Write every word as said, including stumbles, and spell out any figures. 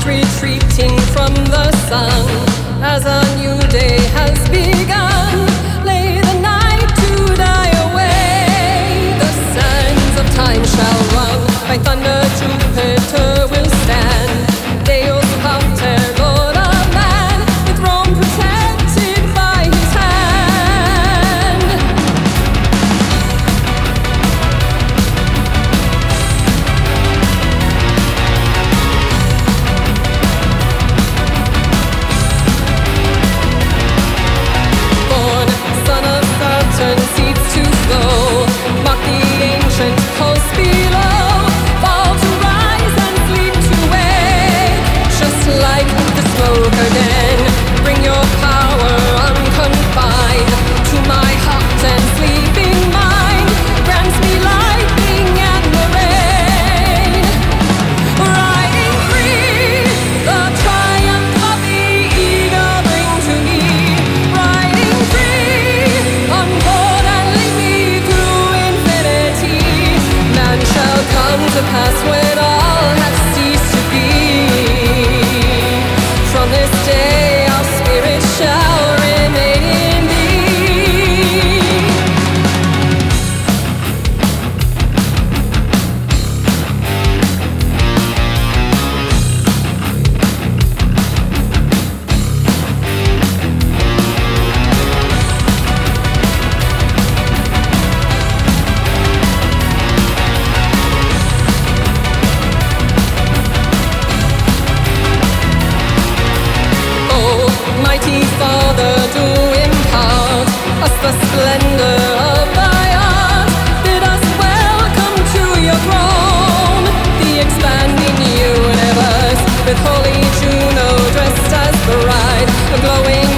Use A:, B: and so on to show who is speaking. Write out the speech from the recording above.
A: retreating from the sun. As a new day has begun, lay the night to die away. The sands of time shall run, by thunder Jupiter will stand. Deus Pater, Lord of man, with Rome protected by his hand. Born son of Saturn, seeds to flow, mock the ancient pulse below, fall to rise and sleep to wake. Just like the smoke again, bring your power unconfined to my hot and sleeping mind. Grant me lightning and the rain. Riding free, the triumph of the eagle bring to me. Riding free, on board and lead me through infinity. Man shall come to pass when all have ceased to be. From this day our spirit shall remain in thee. Oh, mighty Father, do impart us the splendor of thy art. Bid us welcome to your throne, the expanding universe, with holy Juno dressed as bride, a glowing